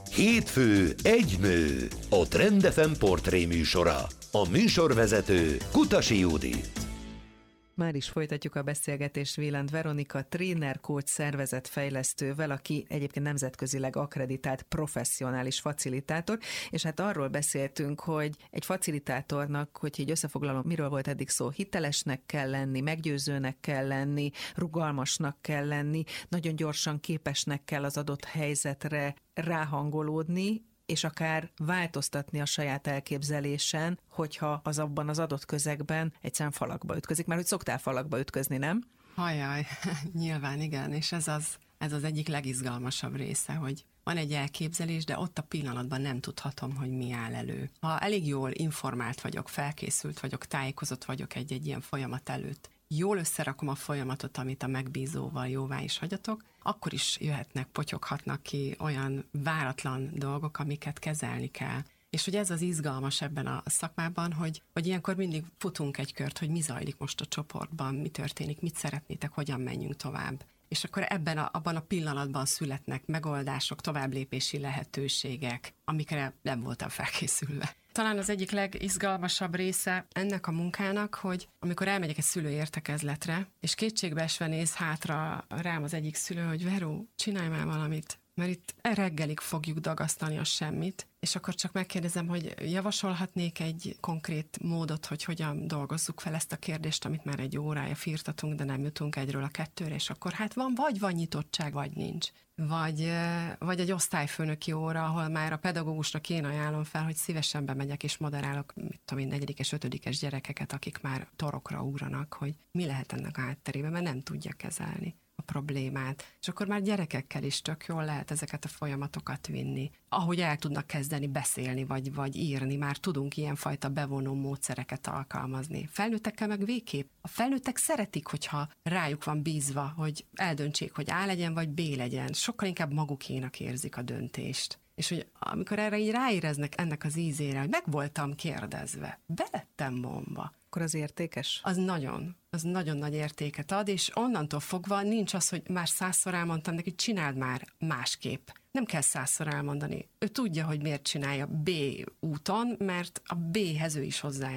Hétfő egy nő, a Trend FM portré műsora. A műsorvezető Kutasi Judit. Már is folytatjuk a beszélgetést Wieland Veronika, tréner, coach, szervezetfejlesztővel, aki egyébként nemzetközileg akkreditált professzionális facilitátor, és hát arról beszéltünk, hogy egy facilitátornak, hogy így összefoglalom, miről volt eddig szó, hitelesnek kell lenni, meggyőzőnek kell lenni, rugalmasnak kell lenni, nagyon gyorsan képesnek kell az adott helyzetre ráhangolódni, és akár változtatni a saját elképzelésen, hogyha az abban az adott közegben egyszerűen falakba ütközik. Mert hogy szoktál falakba ütközni, nem? Ajaj, nyilván igen, és ez az egyik legizgalmasabb része, hogy van egy elképzelés, de ott a pillanatban nem tudhatom, hogy mi áll elő. Ha elég jól informált vagyok, felkészült vagyok, tájékozott vagyok egy ilyen folyamat előtt, jól összerakom a folyamatot, amit a megbízóval jóvá is hagyatok, akkor is jöhetnek, potyoghatnak ki olyan váratlan dolgok, amiket kezelni kell. És hogy ez az izgalmas ebben a szakmában, hogy ilyenkor mindig futunk egy kört, hogy mi zajlik most a csoportban, mi történik, mit szeretnétek, hogyan menjünk tovább. És akkor abban a pillanatban születnek megoldások, továbblépési lehetőségek, amikre nem voltam felkészülve. Talán az egyik legizgalmasabb része ennek a munkának, hogy amikor elmegyek egy szülő értekezletre, és kétségbeesve néz hátra rám az egyik szülő, hogy Veru, csinálj már valamit, mert itt reggelig fogjuk dagasztani a semmit, és akkor csak megkérdezem, hogy javasolhatnék egy konkrét módot, hogy hogyan dolgozzuk fel ezt a kérdést, amit már egy órája firtatunk, de nem jutunk egyről a kettőre, és akkor hát van nyitottság, vagy nincs. Vagy egy osztályfőnöki óra, ahol már a pedagógusnak én ajánlom fel, hogy szívesen bemegyek és moderálok, mit tudom én, 4. és 5. gyerekeket, akik már torokra ugranak, hogy mi lehet ennek a hátterében, mert nem tudja kezelni a problémát. És akkor már gyerekekkel is tök jól lehet ezeket a folyamatokat vinni. Ahogy el tudnak kezdeni beszélni, vagy írni, már tudunk ilyenfajta bevonó módszereket alkalmazni. Felnőttekkel meg végképp. A felnőttek szeretik, hogyha rájuk van bízva, hogy eldöntsék, hogy A legyen, vagy B legyen. Sokkal inkább magukénak érzik a döntést. És hogy amikor erre így ráéreznek ennek az ízére, hogy meg voltam kérdezve, belettem bomba. Akkor az értékes? Az nagyon nagy értéket ad, és onnantól fogva nincs az, hogy már 100-szor elmondtam neki, csináld már másképp. Nem kell 100-szor elmondani. Ő tudja, hogy miért csinálja B úton, mert a B-hez ő is hozzá